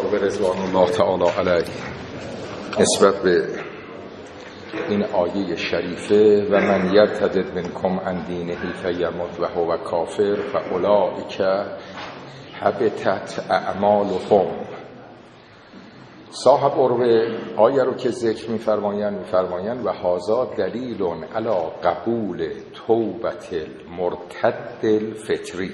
عروه رضوان الله تعالی علیه نسبت به این آیه شریفه و من یرتد منکم عن دینه فیمت و هو کافر فاولئک حبطت اعمالهم. صاحب عروه آیه رو که ذکر می‌فرمایند و هذا دلیل علی قبول توبة المرتد الفطری.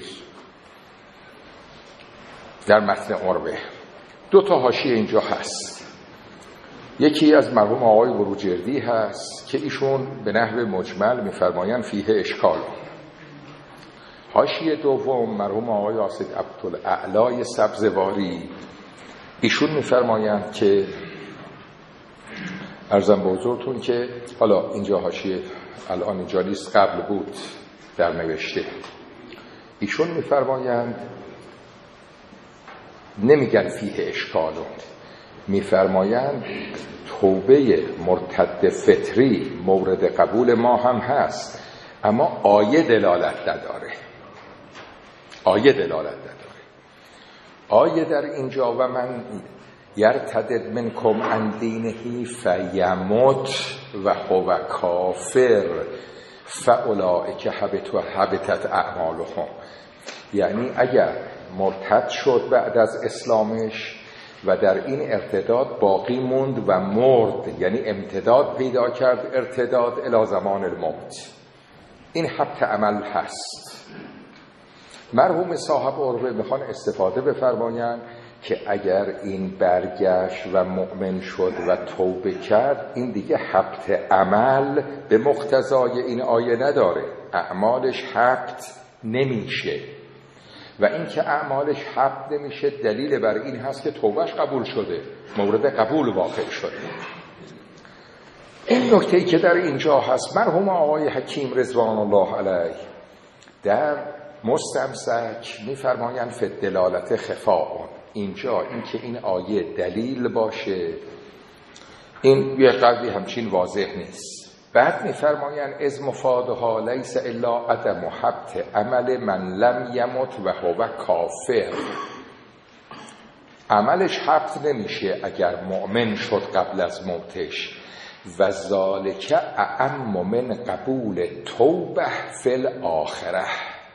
در متن عروه دو تا حاشیه اینجا هست. یکی از مرحوم آقای بروجردی هست که ایشون به نحو مجمل می‌فرمایند فیه اشکال. حاشیه دوم مرحوم آقای آسد عبدالاعلی سبزواری، ایشون می‌فرمایند که عرضم به حضورتون که حالا اینجا حاشیه الان اینجا نیست، قبل بود در نوشته. ایشون می‌فرمایند نمیگن فیه اشکالو، می‌فرمایند توبه مرتد فطری مورد قبول ما هم هست، اما آیه دلالت نداره. آیه در اینجا و من یرتد منکم عن دینه فیمت و هو کافر فاولئک حبطت اعمالهم. یعنی اگر مرتد شد بعد از اسلامش و در این ارتداد باقی موند و مرد، یعنی امتداد پیدا کرد، ارتداد الی زمان الموت، این حبط عمل هست. مرحوم صاحب عروه میخوان استفاده بفرمایند که اگر این برگشت و مؤمن شد و توبه کرد، این دیگه حبط عمل به مقتضای این آیه نداره، اعمالش حبط نمیشه. و این که اعمالش حبط نمیشه دلیل بر این هست که توبهش قبول شده، مورد قبول واقع شده. این نکته‌ای که در اینجا هست، مرحوم آقای حکیم رضوان الله علیه در مستمسک می‌فرمایند فی دلالت خفاء. اینجا این که این آیه دلیل باشه، این یه قدری همچین واضح نیست. بعد می‌فرمایند از مفادها لیس الا عدم حبط عمل من لم یمت و هو کافر. عملش حبط نمیشه اگر مؤمن شد قبل از موتش. و ذالک اعم من قبول توبه فی الاخره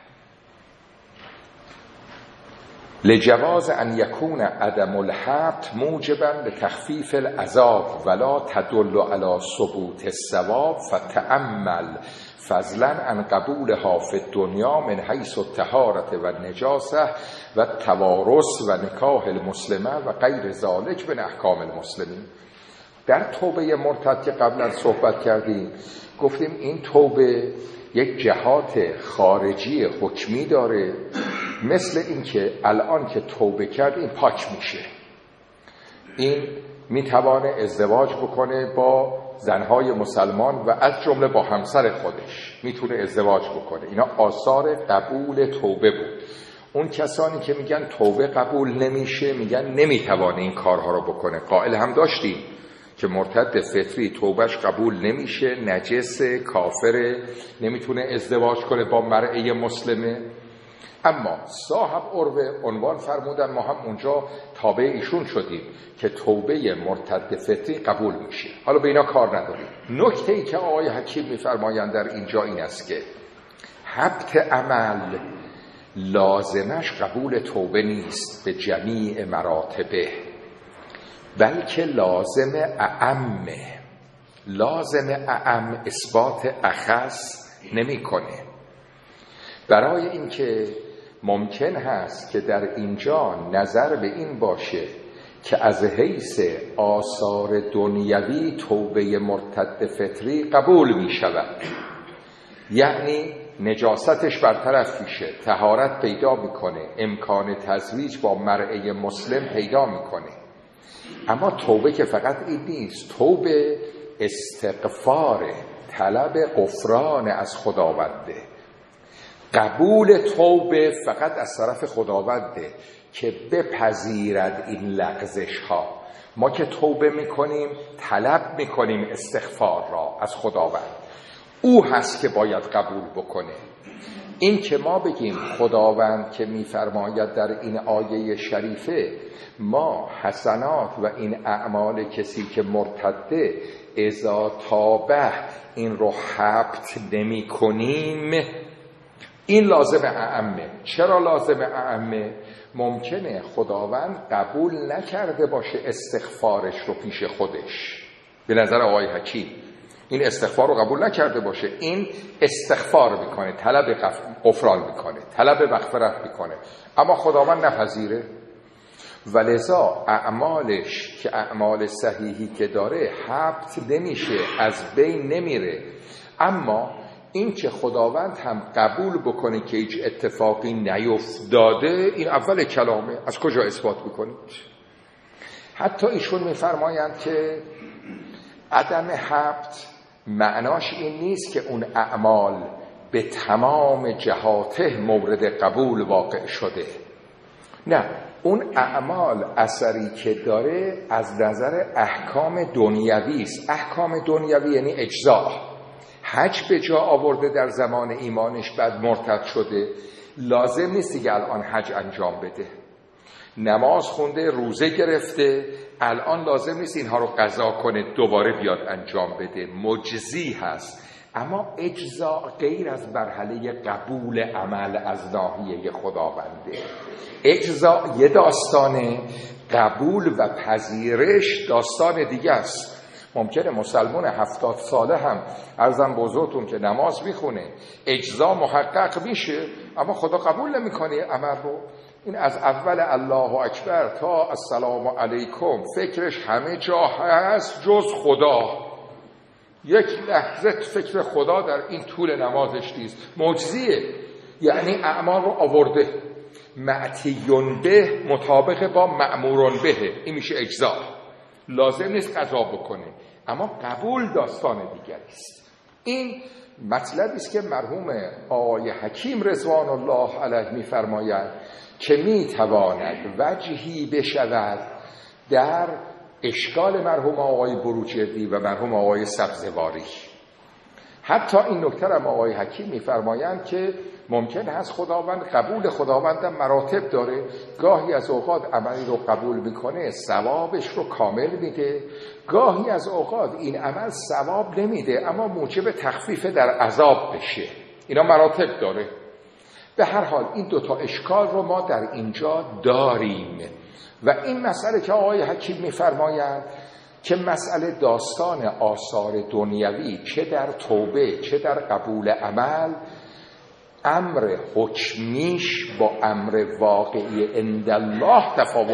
لجواز ان یکون عدم الحبط موجبا لتخفیف العذاب ولا تدل علی ثبوت الثواب فتأمل فضلا عن قبولها فی الدنیا من حیث الطهارة و النجاسة و التوارث و نکاح المسلمه و غیر ذلک من احکام المسلمین. در توبه مرتد که قبلا صحبت کردیم گفتیم این توبه یک جهات خارجی حکمی داره، مثل این که الان که توبه کرد این پاک میشه، این میتوانه ازدواج بکنه با زنهای مسلمان و از جمله با همسر خودش میتونه ازدواج بکنه. اینا آثار قبول توبه بود. اون کسانی که میگن توبه قبول نمیشه میگن نمیتوانه این کارها رو بکنه. قائل هم داشتیم که مرتد فطری توبهش قبول نمیشه، نجس، کافر، نمیتونه ازدواج کنه با مرأه مسلمه. اما صاحب عروه عنوان فرمودن، ما هم اونجا تابع ایشون شدیم که توبه مرتد فطری قبول میشه. حالا به اینا کار نداریم. نکته‌ای که آقای حکیم میفرمایند در اینجا این است که حبط عمل لازمش قبول توبه نیست به جمیع مراتبه، بلکه لازم اعم اثبات اخص نمی کنه. برای اینکه ممکن هست که در اینجا نظر به این باشه که از حیث آثار دنیوی توبه مرتد فطری قبول می شود، یعنی نجاستش برطرف میشه، طهارت پیدا میکنه، امکان تزویج با مرأه مسلم پیدا میکنه. اما توبه که فقط این نیست، توبه استغفار، طلب غفران از خداونده. قبول توبه فقط از طرف خداونده که بپذیرد این لغزش ها. ما که توبه میکنیم طلب میکنیم استغفار را از خداوند، او هست که باید قبول بکنه. این که ما بگیم خداوند که می‌فرماید در این آیه شریفه ما حسنات و این اعمال کسی که مرتده اذا تابه این رو حبط نمی کنیم، این لازم اعمه. چرا لازم اعمه؟ ممکنه خداوند قبول نکرده باشه استغفارش رو پیش خودش، به نظر آقای حکیم این استغفار رو قبول نکرده باشه، این استغفار میکنه، طلب غفران میکنه، طلب مغفرت میکنه، اما خداوند نپذیره. ولذا اعمالش که اعمال صحیحی که داره حبط نمیشه، از بین نمیره. اما این که خداوند هم قبول بکنه که هیچ اتفاقی نیفتاده، این اول کلامه. از کجا اثبات میکنید؟ حتی ایشون میفرمایند که عدم حبط معناش این نیست که اون اعمال به تمام جهاته مورد قبول واقع شده. نه، اون اعمال اثری که داره از نظر احکام دنیوی است. احکام دنیوی یعنی اجزا. حج به جا آورده در زمان ایمانش، بعد مرتد شده، لازم نیست دیگه الان حج انجام بده. نماز خونده، روزه گرفته، الان لازم نیست اینها رو قضا کنه دوباره بیاد انجام بده، مجزی هست. اما اجزا غیر از مرحله قبول عمل از ناحیه خداونده. اجزا یه داستانه، قبول و پذیرش داستان دیگه است. ممکنه مسلمان 70 ساله هم عرضم بزرگتون که نماز میخونه، اجزا محقق میشه، اما خدا قبول نمیکنه عمل رو. این از اول الله اکبر تا السلام علیکم فکرش همه جا هست جز خدا. یک لحظه فکر خدا در این طول نمازش نیست. معجزیه، یعنی اعمال رو آورده، معتیون به مطابق با مأمورون به، این میشه اجزا. لازم نیست قضا بکنه، اما قبول داستان دیگری است. این مطلبی است که مرحوم آقای حکیم رضوان الله علیه می‌فرمایند که می‌تواند وجهی بشود در اشکال مرحوم آقای بروجردی و مرحوم آقای سبزواری. حتی این نکته را آقای حکیم می‌فرمایند که ممکن هست خداوند، قبول خداوند مراتب داره، گاهی از اوقات عملی رو قبول میکنه ثوابش رو کامل میده، گاهی از اوقات این عمل ثواب نمیده اما موجب تخفیف در عذاب بشه. اینا مراتب داره. به هر حال این دوتا اشکال رو ما در اینجا داریم و این مسئله که آقای حکیم میفرمایند که مسئله داستان آثار دنیوی چه در توبه چه در قبول عمل، امر حکمیش با امر واقعی عند الله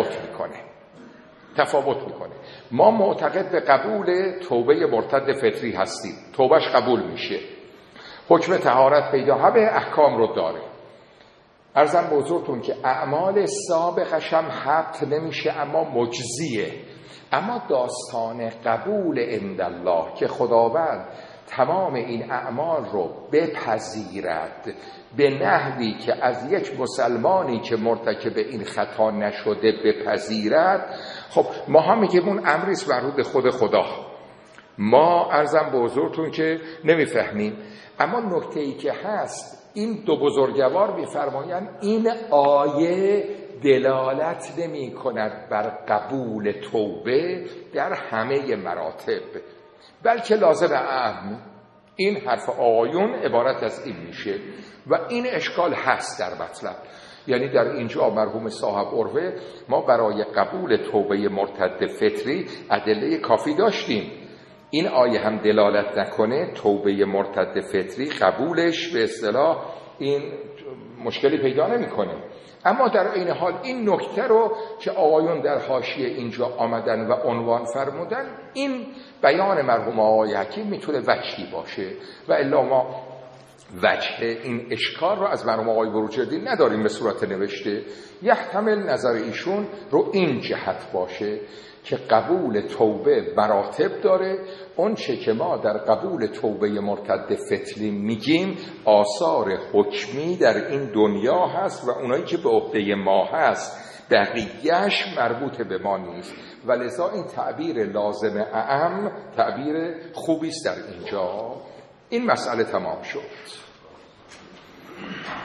تفاوت میکنه. ما معتقد به قبول توبه مرتد فطری هستیم، توبهش قبول میشه، حکم طهارت پیدا، همه احکام رو داره. عرضم بزرگتون که اعمال سابقش هم حبط نمیشه اما مجزیه. اما داستان قبول عند الله که خداوند تمام این اعمال رو بپذیرد به نحوی که از یک مسلمانی که مرتکب این خطا نشده بپذیرد، خب ما هم میگیم اون امریست مربوط خود خدا. ما عرضم به حضورتون که نمیفهمیم، اما نکته‌ای که هست این دو بزرگوار میفرمایند این آیه دلالت نمی کند بر قبول توبه در همه مراتب، بلکه لازم اعم. این حرف آیون عبارت از این میشه و این اشکال هست در مطلب. یعنی در اینجا مرحوم صاحب عروه ما برای قبول توبه مرتد فطری ادله کافی داشتیم. این آیه هم دلالت نکنه توبه مرتد فطری قبولش به اصطلاح این مشکلی پیدا نمیکنه. اما در این حال این نکته رو که آقایون در حاشیه اینجا آمدن و عنوان فرمودن، این بیان مرحوم آقای حکیم میتونه وجهی باشه و الا ما وجه این اشکال رو از مرحوم آقای بروجردی نداریم به صورت نوشته. یحتمل نظر ایشون رو این جهت باشه که قبول توبه مراتب داره. اون چه که ما در قبول توبه مرتد فطری میگیم آثار حکمی در این دنیا هست و اونایی که به عهده ما هست بقیه‌اش مربوط به ما نیست. ولذا این تعبیر لازم اعم تعبیر خوبی است در اینجا. این مسئله تمام شد.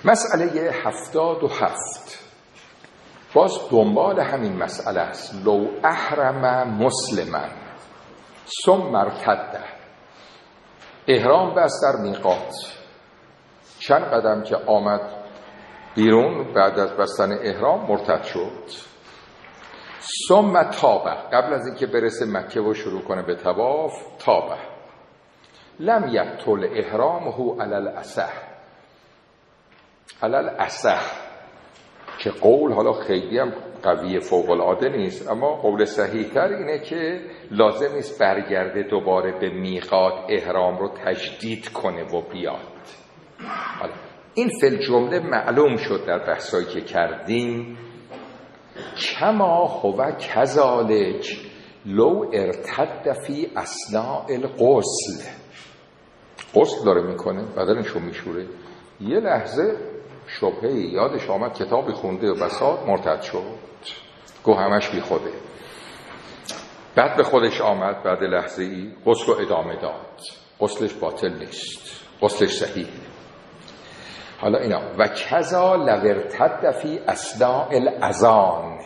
مسئله 77 باز دنبال همین مسئله است. لو احرم مسلما ثم ارتد، احرام بست در میقات، چند قدم که آمد بیرون بعد از بستن احرام مرتد شد. ثم تابه، قبل از اینکه برسه مکه و شروع کنه به طواف تابه. لم یبطل احرامه علی الاصح، علی الاصح که قول حالا خیلی هم قوی فوق العاده نیست، اما قول صحیح تر اینه که لازم نیست برگرده دوباره به میقات احرام رو تجدید کنه و بیاد. حالا این فل جمله معلوم شد در بحثایی که کردیم. کما هو کذالک لو ارتد فی اثناء الغسل، غسل داره میکنه بدنشو میشوره، یه لحظه شبهه یادش آمد کتابی خونده و بساط مرتد شد، گو همش بی خوده، بعد به خودش آمد بعد لحظه ای غسل رو ادامه داد، غسلش باطل نیست، غسلش صحیح. حالا اینا و کذا لو ارتد فی اثناء الاذان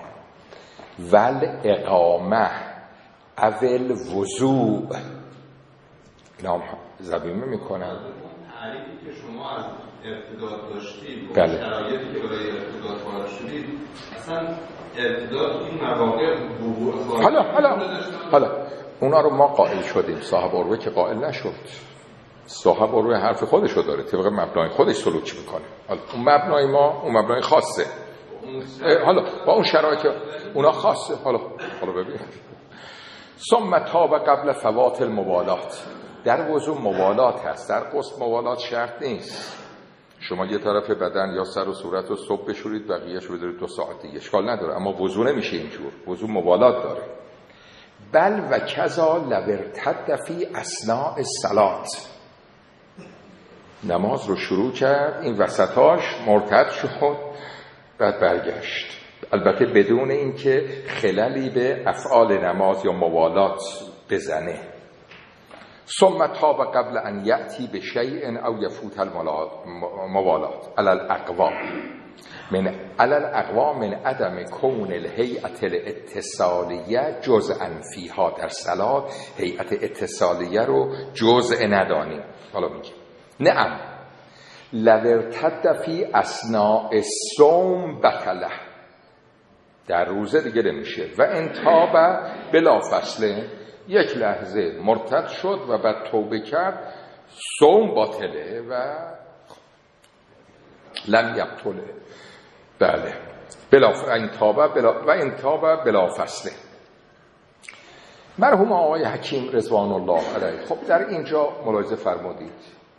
والاقامه اول وضوء، اینا هم ضمیمه میکنن. تعریفی که شما از ارتداد داشتید و بله. شرایطی که برای ارتداد وارد شدید، اصلا ارتداد این مواقع وقوع حالا اونا رو ما قائل شدیم، صاحب عروه که قائل نشد. صاحب عروه حرف خودشو داره، طبق مبنای خودش سلوک میکنه. حالا اون مبنای ما اون مبنای خاصه، حالا با اون شرایط اونا خاصه. حالا ببینید ثم تاب قبل فوات الموالات، در وضو موالات هست، در غسل موالات شرط نیست. شما یه طرف بدن یا سر و صورت رو صبح بشورید بقیه‌شو بذارید 2 ساعت دیگه اشکال نداره، اما وضو نمیشه اینجور، وضو موالات داره. بل و کذا لو ارتد فی اثناء الصلاة، نماز رو شروع کرد این وسطاش مرتد شد بعد برگشت، البته بدون اینکه خللی به افعال نماز یا موالات بزنه. ثم تاب قبل ان یأتی بشیء او یفوت الموالات علی الاقوا من عدم کون الهیئة الاتصالیه جزءا فیها، در صلات هیئت اتصالیه رو جزء ندانیم. حالا میگه نعم لو ارتد فی اثناء الصوم بطله، در روزه دیگه نمیشه. و ان تاب بلا فصل، یک لحظه مرتد شد و بعد توبه کرد، صوم باطله و لم یبطله. بله بلا ان تاب بلا فصله. مرحوم آقای حکیم رضوان الله علیه خب در اینجا ملاحظه فرمودید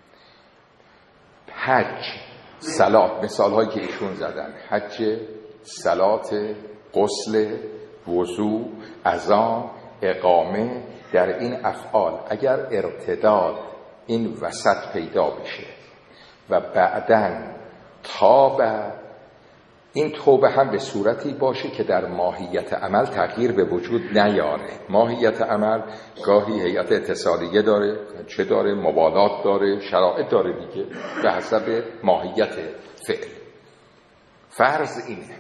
حج، صلات، مثال هایی که ایشون زدن، حج، صلات، غسل، وضو، اذان، اقامه، در این افعال اگر ارتداد این وسط پیدا بشه و بعدن تاب، این توبه هم به صورتی باشه که در ماهیت عمل تغییر به وجود نیاره. ماهیت عمل گاهی هیئت اتصالیه داره، چه داره، موالات داره، شرایط داره دیگه به حسب ماهیت فعل. فرض اینه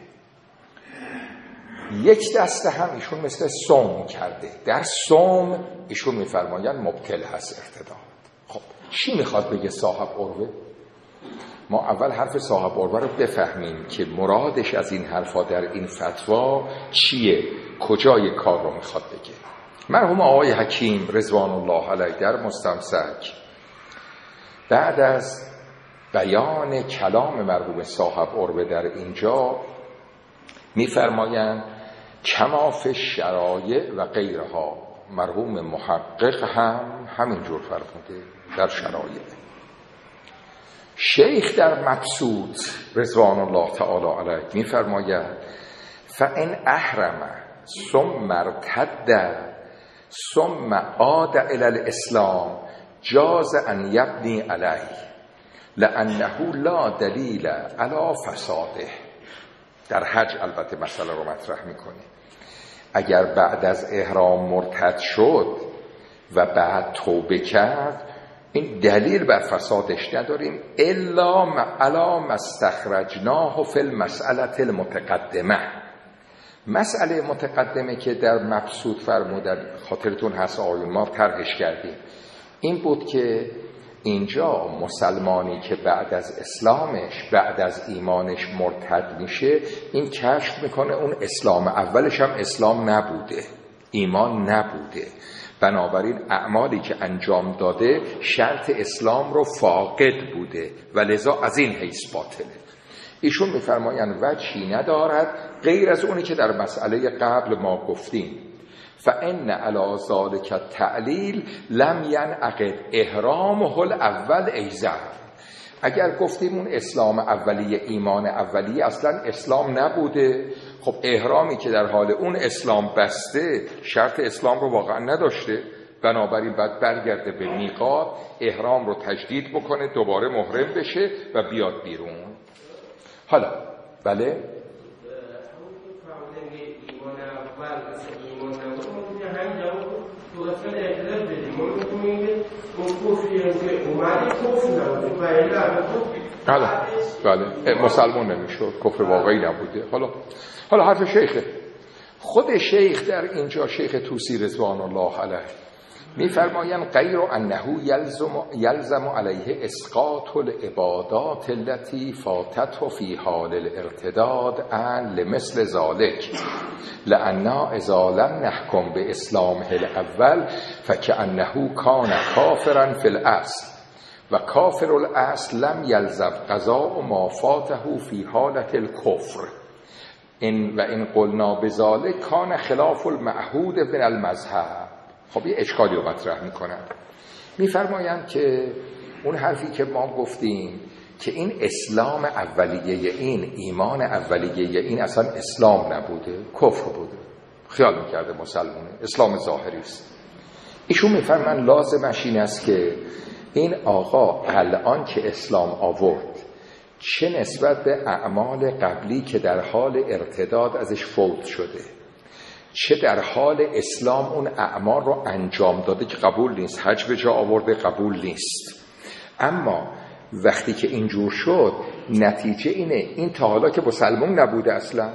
یک دسته هم ایشون مثل صوم کرده، در صوم ایشون میفرمایند مبطل هست ارتداد. خب چی میخواد بگه صاحب عروه؟ ما اول حرف صاحب عروه رو بفهمیم که مرادش از این حرفا در این فتوا چیه، کجای کار رو میخواد بگه. مرحوم آقای حکیم رضوان الله علیه در مستمسک بعد از بیان کلام مرحوم صاحب عروه در اینجا میفرمایند کما فی الشرایع و غیرها، مرحوم محقق هم همینجور فرموده در شرایع. شیخ در مبسوط رضوان الله تعالی علیه میفرماید فان احرم ثم ارتد ثم عاد الی الاسلام جاز ان یبنی علیه لانه لا دلیل علی فساده. در حج البته مسئله رو مطرح میکنه، اگر بعد از احرام مرتد شد و بعد توبه کرد این دلیل بر فسادش نداریم الا علی ما استخرجناه فی المسأله المتقدمه. مسئله متقدمه که در مبسوط فرمودن، خاطرتون هست آقایون ما طرحش کردیم، این بود که اینجا مسلمانی که بعد از اسلامش، بعد از ایمانش مرتد میشه، این کشف میکنه اون اسلام اولش هم اسلام نبوده، ایمان نبوده، بنابراین اعمالی که انجام داده شرط اسلام رو فاقد بوده و لذا از این حیث باطله. ایشون میفرمایند وجهی ندارد غیر از اونی که در مسئله قبل ما گفتیم، فإن علی ذلک التعلیل لم ینعقد احرامه الاول ایضا. اگر گفتیم اون اسلام اولیه، ایمان اولیه اصلا اسلام نبوده، خب احرامی که در حال اون اسلام بسته شرط اسلام رو واقعا نداشته، بنابراین باید برگرده به میقات، احرام رو تجدید بکنه، دوباره محرم بشه و بیاد بیرون. حالا بله بله مسلمان نمیشد، کفر واقعی نبوده. حالا حرف شیخه، خود شیخ در اینجا، شیخ طوسی رضوان الله علیه میفرمایند غیر انه یلزم علیه اسقاط العبادات التي فاتته في حال الارتداد عن لمثل ذلك لأننا اذا لم نحكم باسلامه الاول فكأنه كان كافرا في الاصل و کافر الاصل لم یلزم قضاء ما فاته في حالة الكفر ان قلنا بذلك كان خلاف المعهود من المذهب. خب یه اشکالی رو مطرح میکنن، میفرمایند که اون حرفی که ما گفتیم که این اسلام اولیه، این ایمان اولیه، این اصلا اسلام نبوده، کفر بوده، خیال میکرده مسلمونه، اسلام ظاهری است. ایشون میفرمان لازمش این است که این آقا الان که اسلام آورد، چه نسبت به اعمال قبلی که در حال ارتداد ازش فوت شده، چه در حال اسلام اون اعمال رو انجام داده که قبول نیست، حج به جا آورده قبول نیست، اما وقتی که اینجور شد نتیجه اینه این تا حالا که مسلمان نبوده، اصلا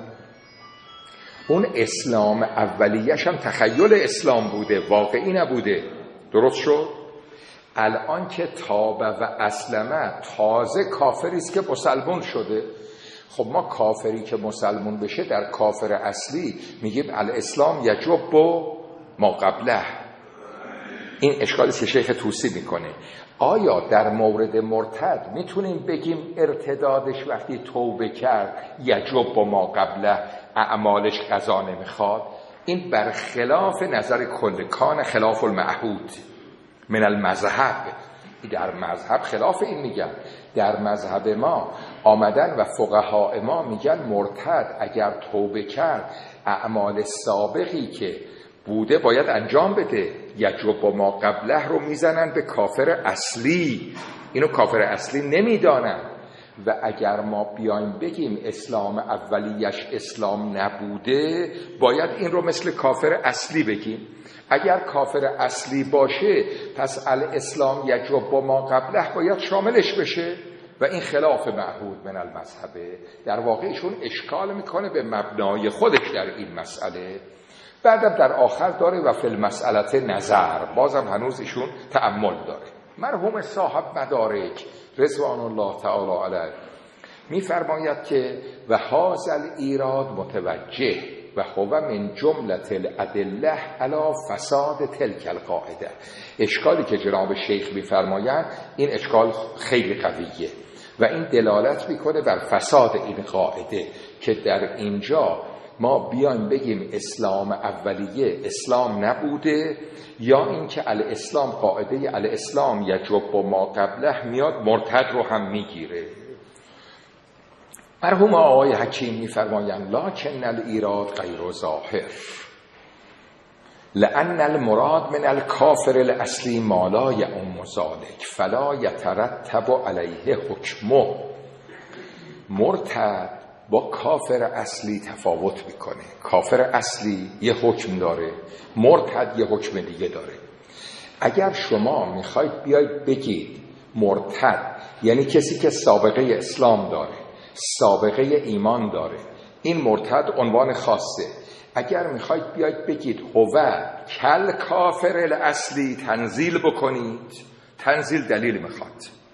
اون اسلام اولیش هم تخیل اسلام بوده، واقعی نبوده، درست شد؟ الان که تابه و اسلمه تازه کافری است که مسلمان شده. خب ما کافری که مسلمان بشه در کافر اصلی میگیم الاسلام یجب ما قبله. این اشکالی که شیخ طوسی میکنه. آیا در مورد مرتد میتونیم بگیم ارتدادش وقتی توبه کرد یجب ما قبله، اعمالش قضا نمیخواد؟ این برخلاف نظر کلکان، خلاف المعهود من المذهب. در مذهب خلاف این میگن. در مذهب ما آمدن و فقهای ما میگن مرتد اگر توبه کرد اعمال سابقی که بوده باید انجام بده، یجب ما قبله رو میزنن به کافر اصلی، اینو کافر اصلی نمیدانن. و اگر ما بیایم بگیم اسلام اولیش اسلام نبوده، باید این رو مثل کافر اصلی بگیم. اگر کافر اصلی باشه پس الاسلام یجب ما قبله باید شاملش بشه و این خلاف معهود من المذهبه. در واقع ایشون اشکال میکنه به مبنای خودش در این مسئله. بعدم در آخر داره و فی المسئله نظر، بازم هنوز ایشون تأمل داره. مرحوم صاحب مدارک رضوان الله تعالی علیه میفرماید که و هذا الایراد متوجه و هو من جمله الادله علی فساد تلک القاعده. اشکالی که جناب شیخ میفرمایند این اشکال خیلی قویه و این دلالت میکنه بر فساد این قاعده که در اینجا ما بیایم بگیم اسلام اولیه اسلام نبوده، یا اینکه الاسلام قاعده الاسلام یجب ما قبله میاد مرتد رو هم میگیره. مرحوم آقای حکیم میفرمایند لکن الایراد غیر ظاهر لأن المراد من الكافر الاصلی ما لا یعم ذلك فلا یترتب علیه حکمه. مرتد با کافر اصلی تفاوت میکنه. کافر اصلی یه حکم داره، مرتد یه حکم دیگه داره. اگر شما میخواید بیاید بگید مرتد یعنی کسی که سابقه اسلام داره، سابقه ایمان داره، این مرتد عنوان خاصه. اگر میخواید بیاید بگید هو کل کافر الاصلی تنزیل بکنید، تنزیل دلیل میخواد.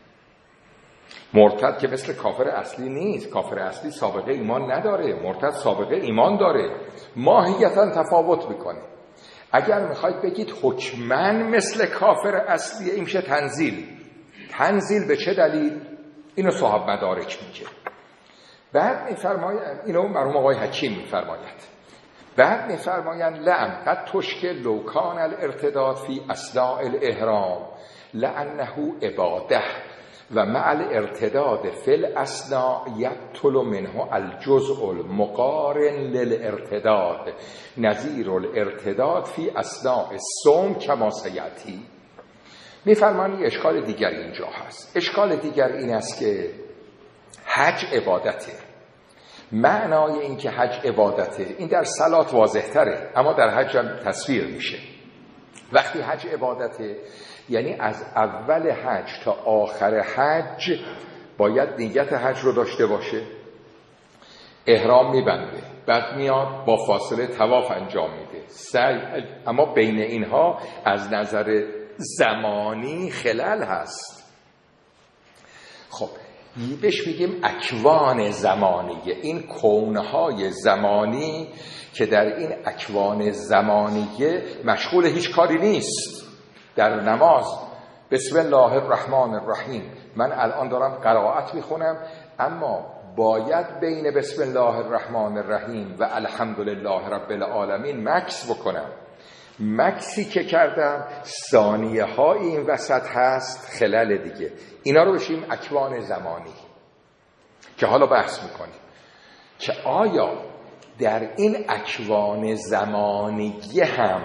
مرتد که مثل کافر اصلی نیست، کافر اصلی سابقه ایمان نداره، مرتد سابقه ایمان داره، ماهیتا تفاوت میکنه. اگر میخواید بگید حکماً مثل کافر اصلی، این میشه تنزیل. تنزیل به چه دلیل؟ اینو صاحب مدارک میگه. بعد میفرماید، اینو مرحوم آقای حکیم میفرماید، بعد میفرمایند لعن قد تشکل لو کان الارتداد فی اثناء الاحرام لانه عباده و مع الارتداد فی الاثناء یبطل منه الجزء المقارن للارتداد نظیر الارتداد فی اثناء الصوم کما سیأتی. میفرمایند اشکال دیگر اینجا هست. اشکال دیگر این است که حج عبادته. معنای این که حج عبادته این در صلات واضح تره، اما در حج هم تصویر میشه. وقتی حج عبادته یعنی از اول حج تا آخر حج باید نیت حج رو داشته باشه، احرام میبنده، بعد میاد با فاصله طواف انجام میده، سعی، اما بین اینها از نظر زمانی خلل هست. خب بهش میگیم اکوان زمانیه. این کونهای زمانی که در این اکوان زمانیه مشغول هیچ کاری نیست. در نماز بسم الله الرحمن الرحیم، من الان دارم قرائت میخونم، اما باید بین بسم الله الرحمن الرحیم و الحمدلله رب العالمین مکس بکنم. مکسی که کردم ثانیه های این وسط هست خلل دیگه. اینا رو بشیم اکوان زمانی که حالا بحث میکنیم که آیا در این اکوان زمانی هم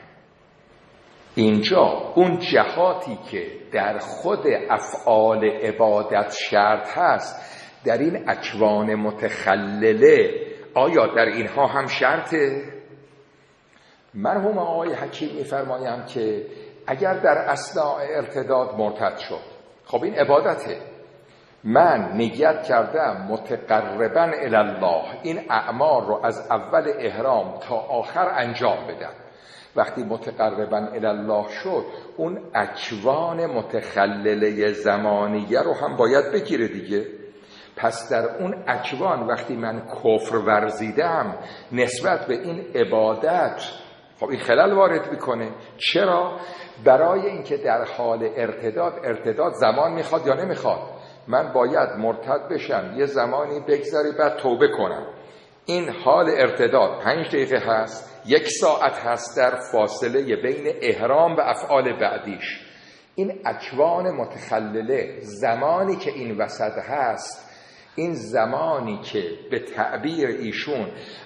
اینجا اون جهاتی که در خود افعال عبادت شرط هست در این اکوان متخلله آیا در اینها هم شرطه؟ مرحوم آقای حکیم می‌فرمایند که اگر در اثناء ارتداد مرتد شد، خب این عبادته، من نیت کردم متقربا الی الله این اعمال رو از اول احرام تا آخر انجام بدم. وقتی متقربا الی الله شد اون اکوان متخلله زمانیه رو هم باید بگیره دیگه. پس در اون اکوان وقتی من کفر ورزیدم نسبت به این عبادت، خب این خلل وارد میکنه. چرا؟ برای اینکه در حال ارتداد زمان میخواد یا نمیخواد؟ من باید مرتد بشم، یه زمانی بگذاری بعد توبه کنم. این حال ارتداد 5 دقیقه هست، 1 ساعت هست در فاصله بین احرام و افعال بعدیش. این اکوان متخلله زمانی که این وسط هست، این زمانی که به تعبیر ایشون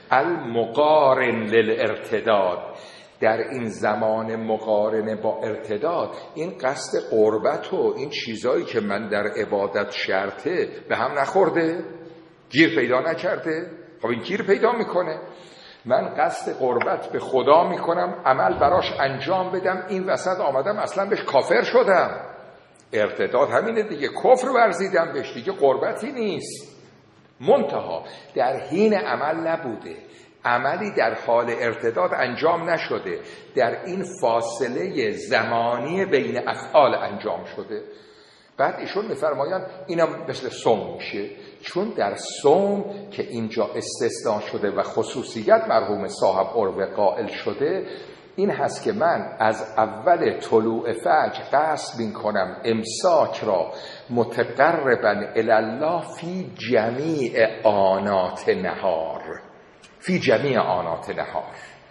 المقارن للارتداد، در این زمان مقارنه با ارتداد این قصد قربت و این چیزایی که من در عبادت شرطه به هم نخورده، گیر پیدا نکرده. خب این گیر پیدا میکنه. من قصد قربت به خدا میکنم، عمل براش انجام بدم، این وسط آمدم اصلا بهش کافر شدم. ارتداد همینه دیگه، کفر ورزیدم بهش دیگه، قربتی نیست. منتها در حین عمل نبوده، عملی در حال ارتداد انجام نشده، در این فاصله زمانی بین افعال انجام شده. بعد ایشون میفرمایند اینم مثل صوم میشه، چون در صوم که اینجا استثناء شده و خصوصیت مرحوم صاحب عروه قائل شده این هست که من از اول طلوع فجر قصد میکنم امساک را متقربا الی الله فی جمیع آنات نهار. فی جمیع آنات نهار،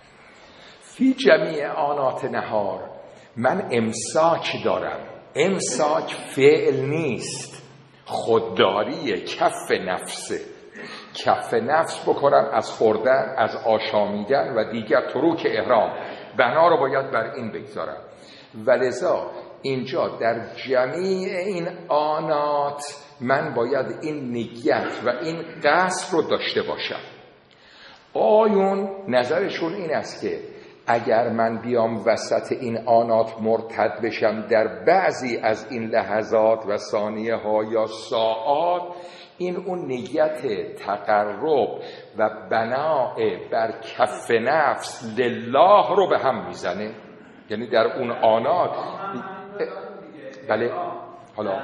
فی جمیع آنات نهار من امساک دارم. امساک فعل نیست، خودداری، کف نفسه. کف نفس بکنم از خوردن، از آشامیدن و دیگر تروک احرام، بنا رو باید بر این بگذارم. ولذا اینجا در جمیع این آنات من باید این نیت و این قصد رو داشته باشم. آیون نظرشون این است که اگر من بیام وسط این آنات مرتد بشم در بعضی از این لحظات و ثانیه ها یا ساعات، این اون نیت تقرب و بناء بر کف نفس لله رو به هم میزنه. یعنی در اون آنات بله. حالا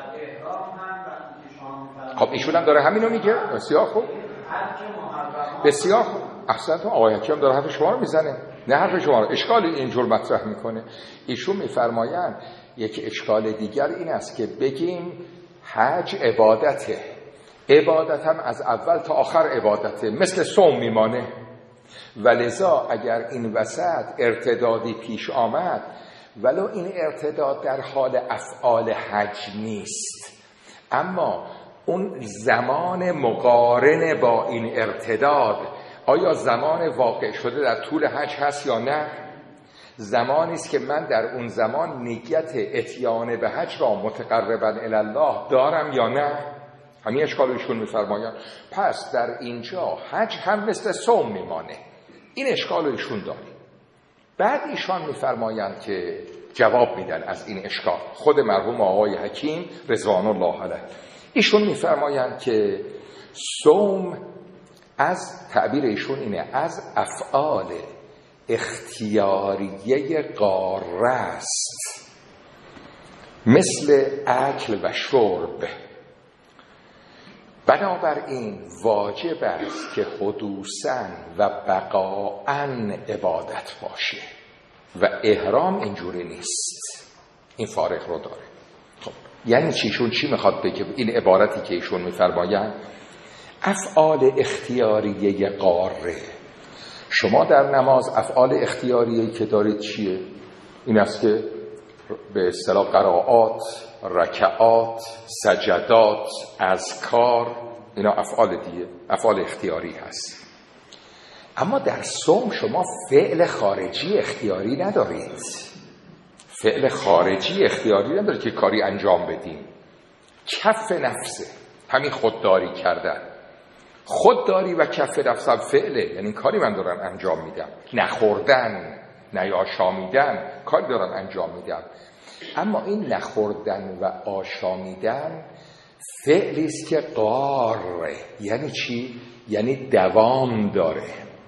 خب ایشون هم داره همینو میگه. بسیار خوب، بسیار خوب، احسنتون. آقای حکیم داره حرف شما رو میزنه، نه حرف شما رو. اشکالی اینجور مطرح میکنه. ایشون میفرمایند یک اشکال دیگر این است که بگیم حج عبادته، عبادت هم از اول تا آخر عبادته، مثل صوم میمانه. ولذا اگر این وسط ارتدادی پیش آمد، ولو این ارتداد در حال افعال حج نیست، اما اون زمان مقارن با این ارتداد، آیا زمان واقع شده در طول حج هست یا نه؟ زمانی است که من در اون زمان نیت اتیان به حج را متقربا الی الله دارم یا نه؟ همین اشکال ایشون میفرمایند. پس در اینجا حج هم مثل صوم میمانه. این اشکال ایشون داره. بعد ایشان میفرمایند که جواب میدن از این اشکال، خود مرحوم آقای حکیم رضوان الله علیه. ایشون میفرمایند که صوم از تعبیر ایشون اینه، از افعال اختیاریه قاره است، مثل اکل و شرب. بنابراین واجب است که حدوثاً و بقاءً عبادت باشه و احرام اینجوری نیست، این فارق رو داره. خب یعنی چیشون چی میخواد بگه این عبارتی که ایشون میفرمایند؟ افعال اختیاریه قاره. شما در نماز افعال اختیاریه‌ای که دارید چیه؟ این است که به اصطلاح قرائات، رکعات، سجدات، اذکار، اینا افعال دیگه، افعال اختیاری هست. اما در صوم شما فعل خارجی اختیاری ندارید، فعل خارجی اختیاری ندارید که کاری انجام بدیم. کف نفسه، همین خودداری کردن. خودداری و کف نفس هم فعله، یعنی کاری من دارم انجام میدم. نخوردن، نیاشامیدن، کاری دارم انجام میدم. اما این نخوردن و آشامیدن فعلی است که قاره. یعنی چی؟ یعنی دوام داره.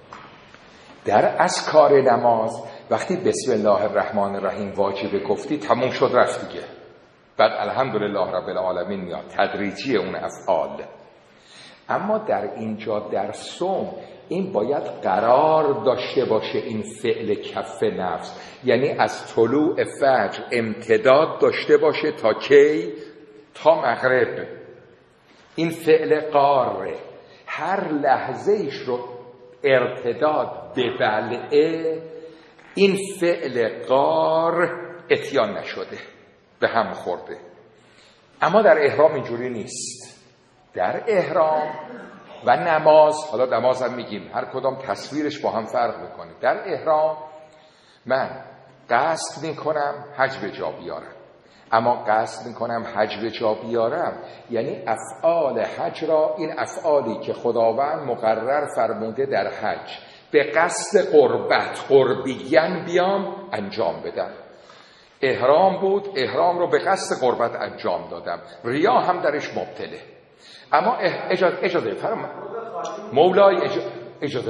در اذکار نماز وقتی بسم الله الرحمن الرحیم واجبه گفتی تموم شد رفت دیگه، بعد الحمدلله رب العالمین میاد، تدریجی اون افعال. اما در اینجا در صوم این باید قرار داشته باشه، این فعل کف نفس، یعنی از طلوع فجر امتداد داشته باشه تا کی؟ تا مغرب. این فعل قاره هر لحظه ایش رو ارتداد به بلعه، این فعل قار اتیان نشده، به هم خورده. اما در احرام اینجوری نیست. در احرام و نماز، حالا نماز هم میگیم، هر کدام تصویرش با هم فرق میکنه. در احرام من قصد میکنم حج به جا بیارم، اما قصد میکنم حج به جا بیارم یعنی افعال حج را، این افعالی که خداوند مقرر فرموده در حج به قصد قربت، قربیین بیام انجام بدم. احرام بود، احرام رو به قصد قربت انجام دادم، ریا هم درش مبتله. اما اجازه فرما مولای اجازه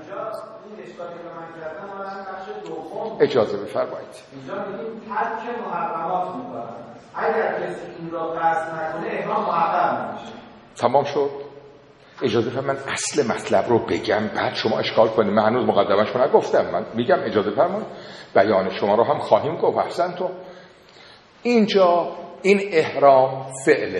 اجازه بفرمایید. اینجا میگیم ترک محرمات میکنن، اگر کسی این را قصد نکنه احرام محرم نمیشه. تمام شد. اجازه فرمایید من اصل مطلب رو بگم، بعد شما اشکال کنید. من هنوز مقدمش رو نگفتم، من میگم اجازه فرمایید، بیان شما رو هم خواهیم گفت. احسنتم. اینجا این احرام فعله،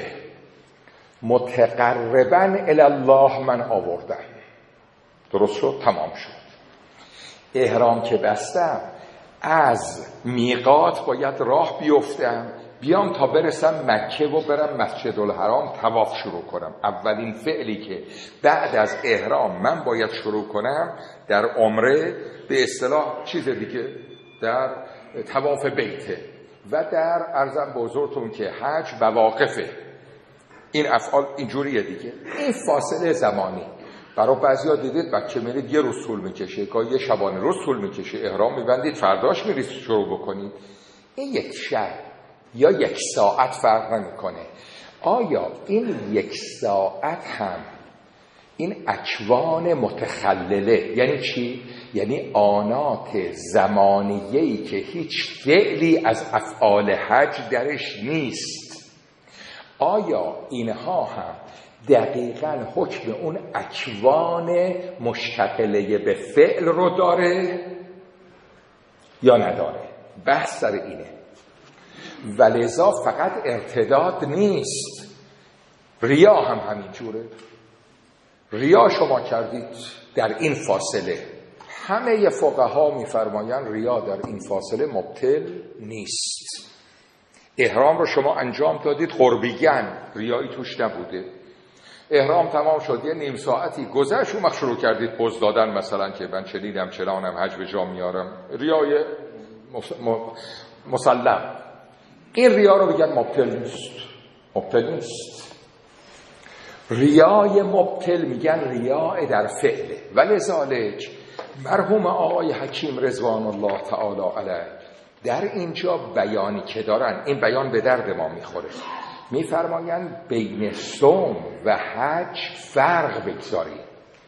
متقربا الی الله من آوردم، درست شد، تمام شد. احرام که بستم از میقات باید راه بیفتم، بیام تا برسم مکه و برم مسجد الحرام طواف شروع کنم. اولین فعلی که بعد از احرام من باید شروع کنم در عمره، به اصطلاح چیز دیگه، در طواف بیته و در ارزم بزرگتون که حج بواقفه. این افعال اینجوریه دیگه. این فاصله زمانی برای بعضیا دیدید بچه میرید یه روز طول میکشه، گاهی یه شبانه روز طول میکشه، احرام میبندید فرداش میرید شروع بکنید. این یک شب یا یک ساعت فرق نمیکنه. آیا این یک ساعت هم این اکوان متخلله یعنی چی؟ یعنی آنات زمانیه‌ای که هیچ فعلی از افعال حج درش نیست، آیا اینها هم دقیقاً حکم اون اکوان مشتغله به فعل رو داره یا نداره؟ بحث سر اینه. ولذا فقط ارتداد نیست، ریا هم همین جوره. ریا شما کردید در این فاصله، همه فقها میفرمایند ریا در این فاصله مبطل نیست. احرام رو شما انجام دادید قربیگن، ریایی توش نبوده. احرام تمام شد، یه نیم ساعتی گذشت شما شروع کردید پوز دادن، مثلا که من چنینم چنانم حج به جا میارم، ریای مسلم. این ریا رو بگن مبطل نیست. مبطل نیست. ریای مبطل میگن ریای در فعله. ولذالک مرحوم آقای حکیم رضوان الله تعالی علیه در اینجا بیانی که دارن، این بیان به درد ما میخوره، میفرمایند بین صوم و حج فرق بگذارید.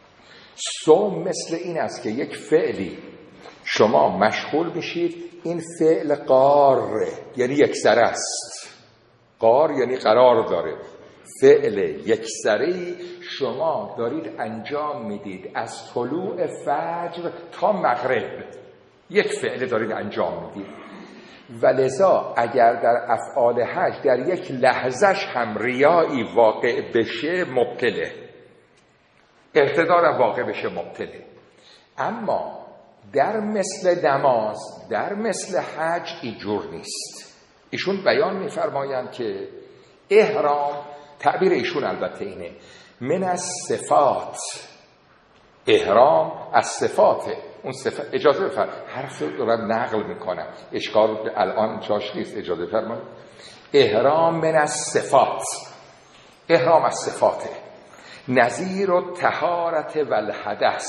صوم مثل این است که یک فعلی شما مشغول میشید، این فعل قاره یعنی یکسره است. قار یعنی قرار داره. فعل یکسری شما دارید انجام میدید از طلوع فجر تا مغرب، یک فعل دارید انجام میدید. ولذا اگر در افعال حج در یک لحظش هم ریایی واقع بشه مبطله، ارتدار واقع بشه مبطله. اما در مثل نماز، در مثل حج اینجور نیست. ایشون بیان میفرمایند که احرام، تعبیر ایشون البته اینه، من از صفات، احرام از صفاته. اون صفات، اجازه بفرمایید حرف دارم نقل میکنم، اشکال الان جاش نیست، اجازه بفرمایید. احرام من از صفات، احرام از صفاته. نظیر و طهارت و الحدث،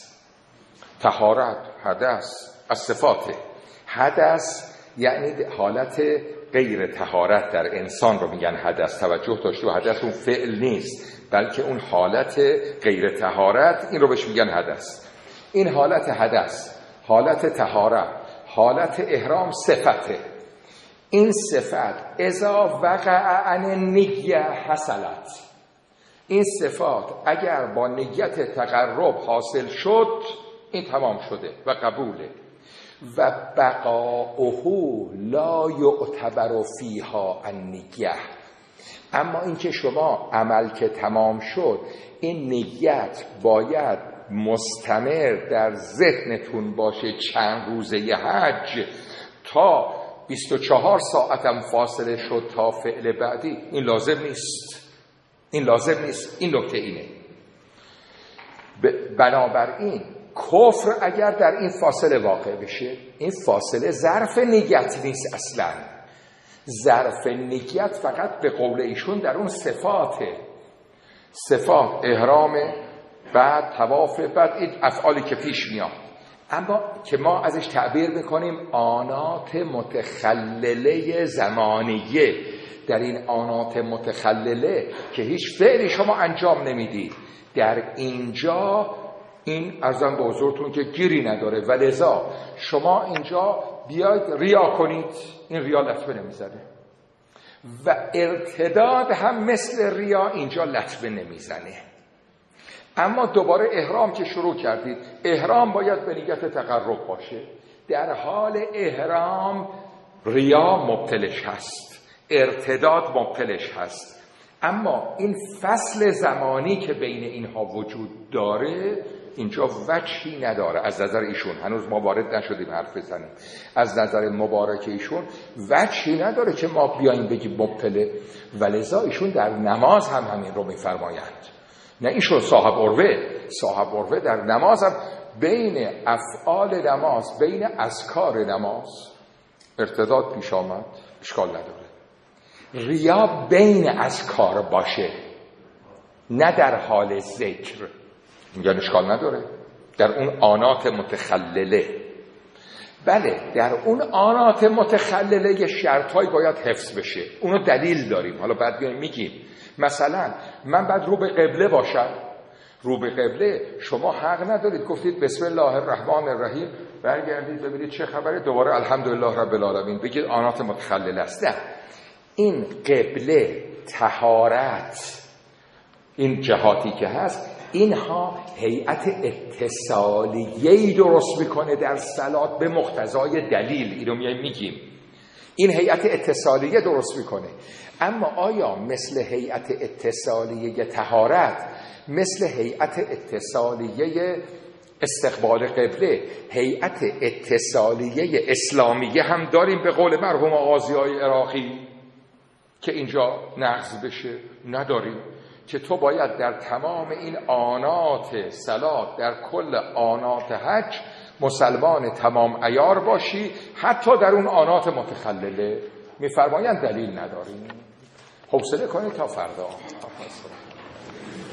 طهارت حدث از صفاته. حدث یعنی حالت غیر طهارت در انسان رو میگن حدث. توجه داشته، حدث اون فعل نیست بلکه اون حالت غیر طهارت، این رو بهش میگن حدث. این حالت حدث، حالت طهارت، حالت احرام صفته. این صفت اذا وقع عن النیه حصلت، این صفات اگر با نیت تقرب حاصل شد این تمام شده و قبوله. و بقاؤه لا یعتبر فیها النیه، اما اینکه شما عمل که تمام شد این نیت باید مستمر در ذهنتون باشه چند روزه حج، تا 24 ساعتم فاصله شد تا فعل بعدی، این لازم نیست. این لازم نیست. این نکته اینه. بنابراین کفر اگر در این فاصله واقع بشه، این فاصله ظرف نیت نیست اصلا. ظرف نیت فقط به قول ایشون در اون صفاته. صفات احرام، بعد طواف، بعد این افعالی که پیش میاد. اما که ما ازش تعبیر میکنیم آنات متخلله زمانیه، در این آنات متخلله که هیچ فعلی شما انجام نمیدید، در اینجا این ارزم به حضورتون که گیری نداره. ولذا شما اینجا بیاید ریا کنید، این ریا لطمه نمیزنه. و ارتداد هم مثل ریا اینجا لطمه نمیزنه. اما دوباره احرام که شروع کردید، احرام باید به نیت تقرب باشه. در حال احرام ریا مبطلش هست، ارتداد مبطلش هست. اما این فصل زمانی که بین اینها وجود داره اینجا وجهی نداره از نظر ایشون. هنوز ما وارد نشدیم حرف بزنیم. از نظر مبارک ایشون وجهی نداره که ما بیاییم بگیم مبطله. ولذا ایشون در نماز هم همین رو میفرمایند. نه ایشون صاحب عروه در نماز هم بین افعال نماز، بین اذکار نماز ارتداد پیش آمد، اشکال نداره. ریا بین اذکار باشه، نه در حال ذکر. میگن اشکال نداره در اون آنات متخلله. بله در اون آنات متخلله یه شرطایی باید حفظ بشه، اونو دلیل داریم. حالا بعد میگیم مثلا من بعد رو به قبله باشم. رو به قبله شما حق ندارید گفتید بسم الله الرحمن الرحیم برگردید ببینید چه خبره، دوباره الحمدلله رب العالمین بگید، آنات متخلله است. نه، این قبله، طهارت، این جهاتی که هست اینها هیئت اتصالیه‌ای درست میکنه در صلات به مقتضای دلیل. اینو میگیم این هیئت اتصالیه درست میکنه. اما آیا مثل هیئت اتصالیه طهارت، مثل هیئت اتصالیه استقبال قبله، هیئت اتصالیه اسلامیه هم داریم به قول مرحوم آغازی‌های عراقی که اینجا نقض بشه؟ نداریم. که تو باید در تمام این آنات صلات، در کل آنات حج مسلمان تمام عیار باشی، حتی در اون آنات متخلله. میفرمایند دلیل نداریم. حوصله کنید تا فردا.